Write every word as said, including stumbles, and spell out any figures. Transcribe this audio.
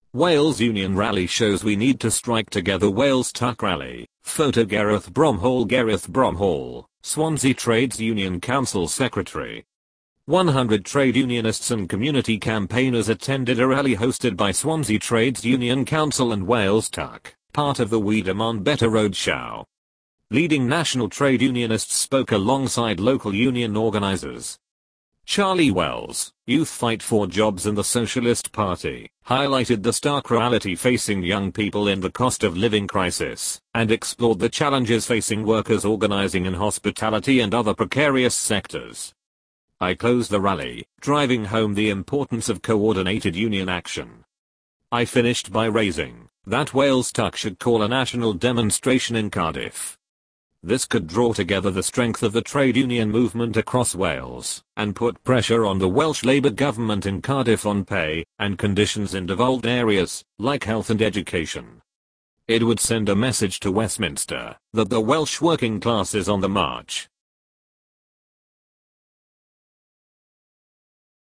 Wales Union Rally shows we need to strike together. Wales Tuck Rally. Photo Gareth Bromhall. Gareth Bromhall, Swansea Trades Union Council Secretary. one hundred trade unionists and community campaigners attended a rally hosted by Swansea Trades Union Council and Wales Tuck, part of the We Demand Better Roadshow. Leading national trade unionists spoke alongside local union organisers. Charlie Wells, Youth Fight for Jobs in the Socialist Party, highlighted the stark reality facing young people in the cost of living crisis, and explored the challenges facing workers organising in hospitality and other precarious sectors. I closed the rally, driving home the importance of coordinated union action. I finished by raising that Wales Tuck should call a national demonstration in Cardiff. This could draw together the strength of the trade union movement across Wales, and put pressure on the Welsh Labour government in Cardiff on pay and conditions in devolved areas, like health and education. It would send a message to Westminster that the Welsh working class is on the march,